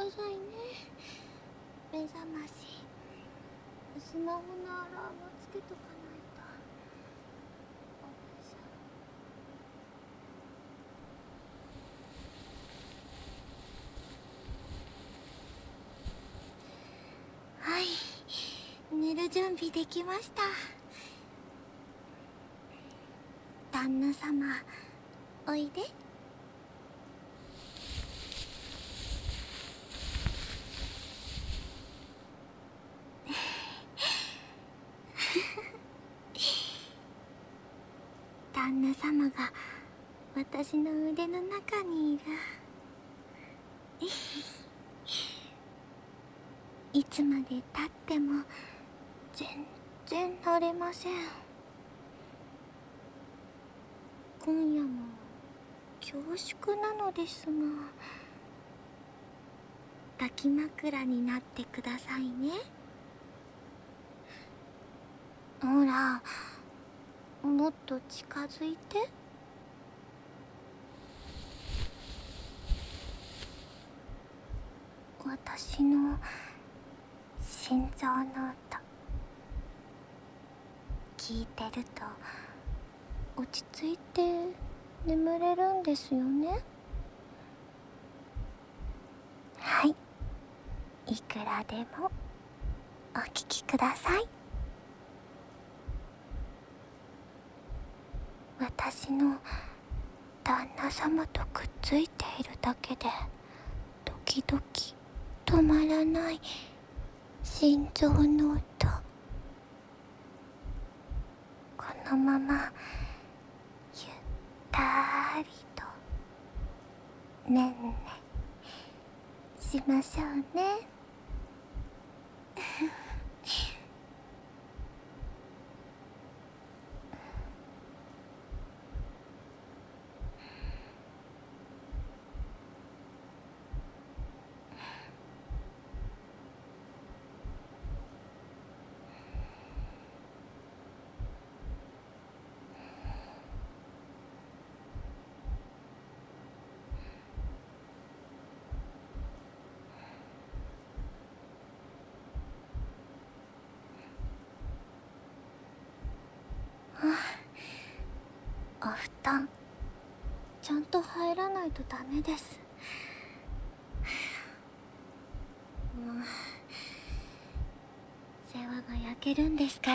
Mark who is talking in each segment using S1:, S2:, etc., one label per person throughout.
S1: さいね。目覚まし、スマホのアラームつけとかないと。はい、寝る準備できました。旦那様、おいで。旦那様が私の腕の中にいる。いつまで経っても全然慣れません。今夜も恐縮なのですが、抱き枕になってくださいね。ほら、もっと近づいて。私の心臓の音聞いてると落ち着いて眠れるんですよね。はい、いくらでもお聞きください。私の旦那様とくっついているだけでドキドキ止まらない心臓の音。このままゆったりとねんねしましょうね。お布団ちゃんと入らないとダメです。世話が焼けるんですから。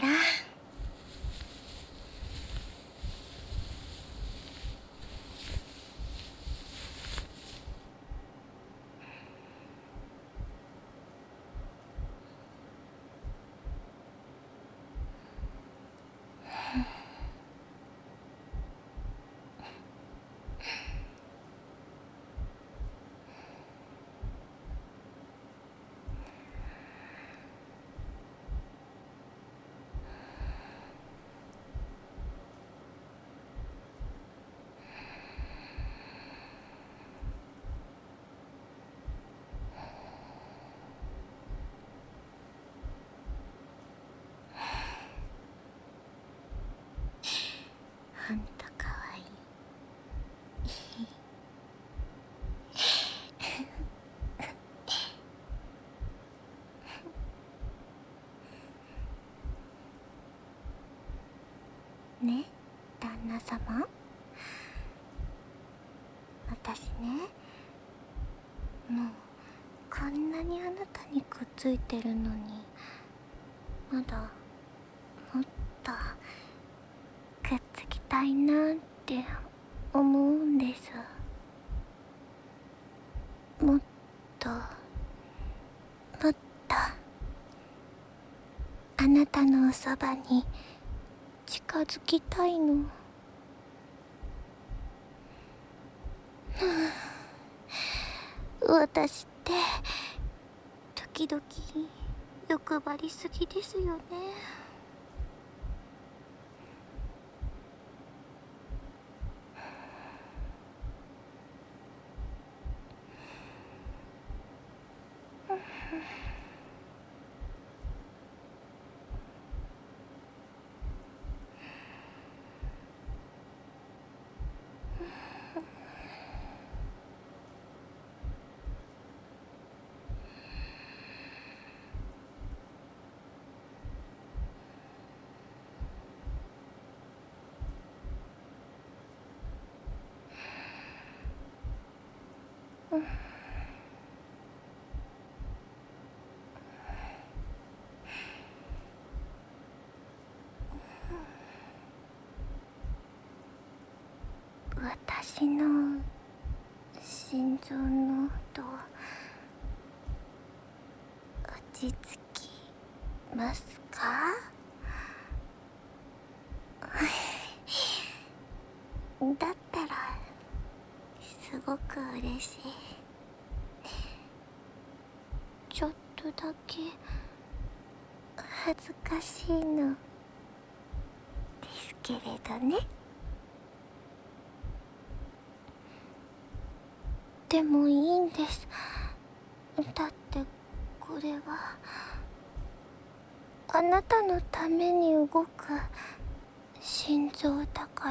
S1: ほんとかわいいね、旦那様。私ね、もうこんなにあなたにくっついてるのに、まだもっとくっつきたいなって思うんです。もっともっとあなたのおそばに近づきたいの。私って時々欲張りすぎですよね。 私の心臓の音落ち着きますか？だったらすごく嬉しい。ちょっとだけ恥ずかしいのですけれどね。でもいいんです。だってこれはあなたのために動く心臓だから。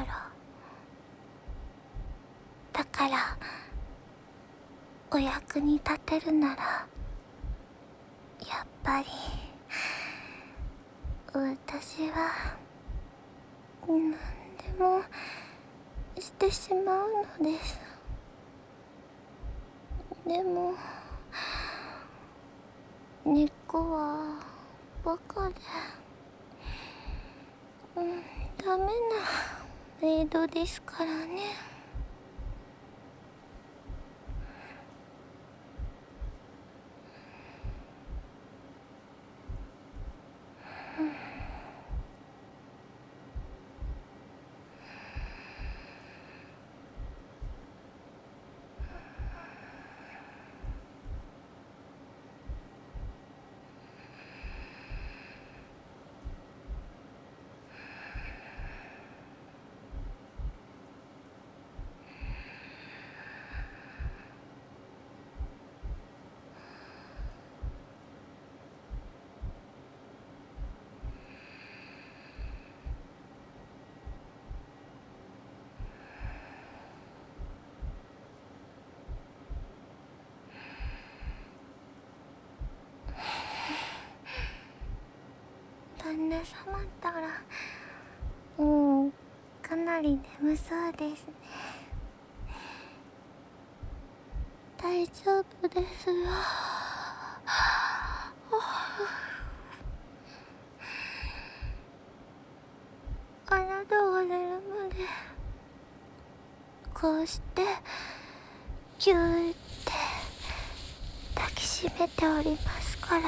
S1: だからお役に立てるならやっぱり私は何でもしてしまうのです。でも猫はバカでダメなメイドですからね。旦那様ったらかなり眠そうですね。大丈夫ですよ。あなたが寝るまでこうしてギューって抱きしめておりますから。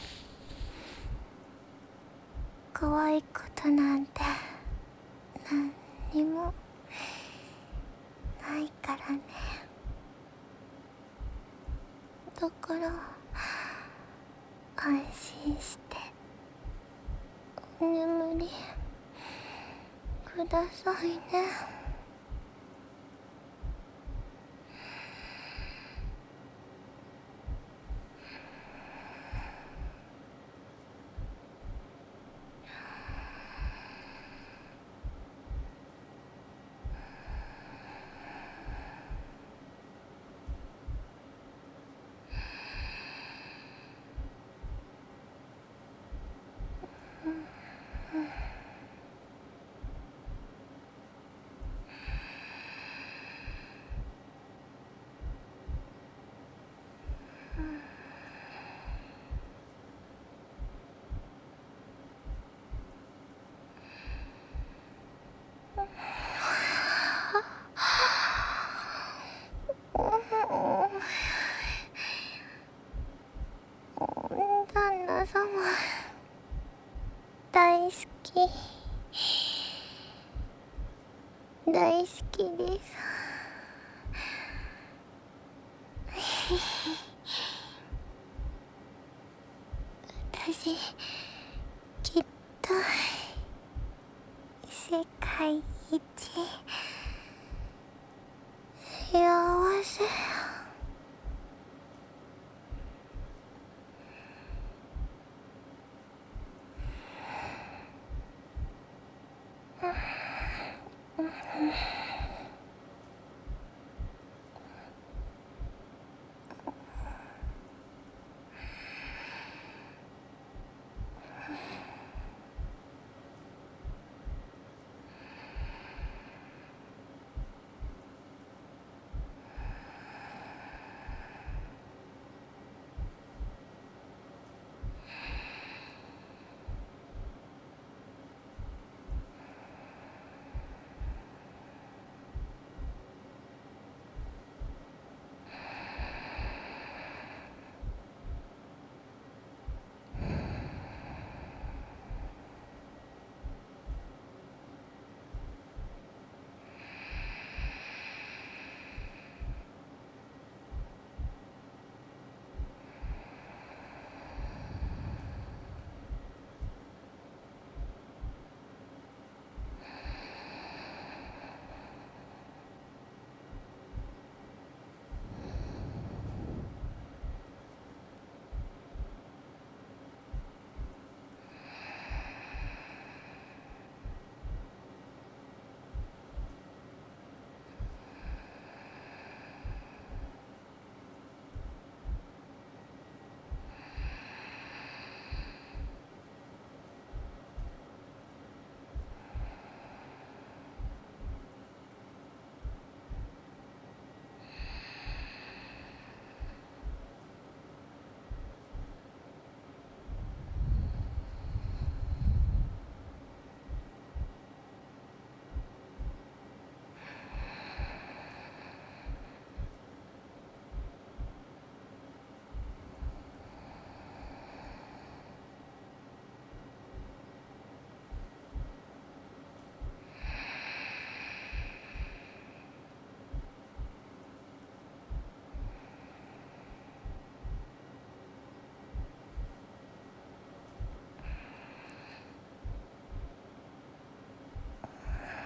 S1: 怖いことなんて何にもないからね。だから安心してお眠りくださいね。旦那様大好き大好きです。私きっと世界一幸せ。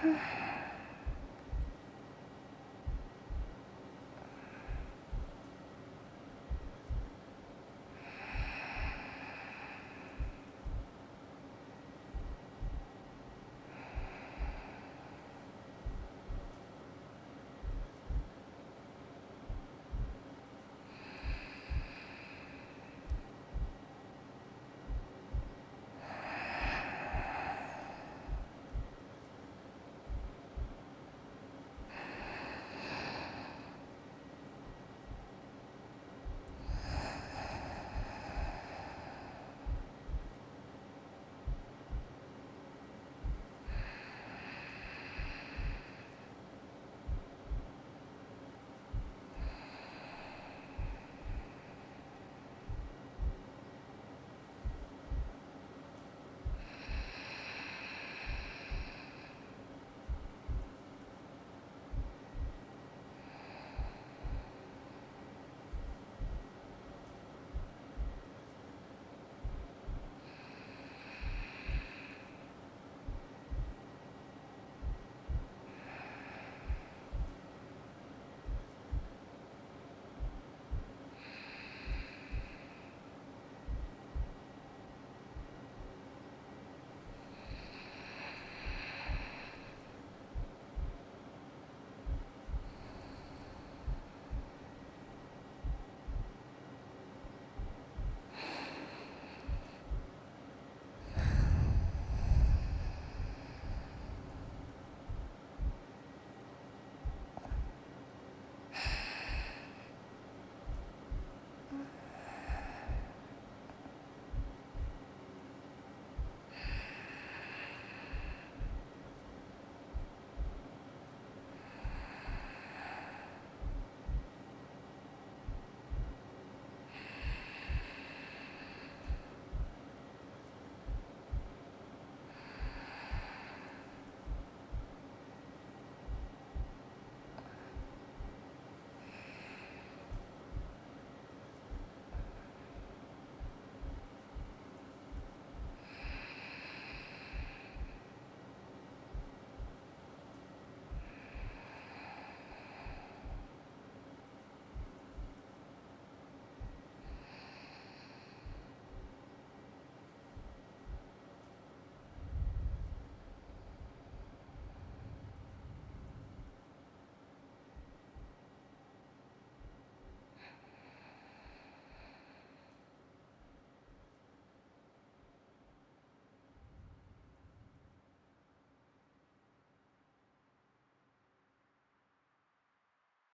S1: うん。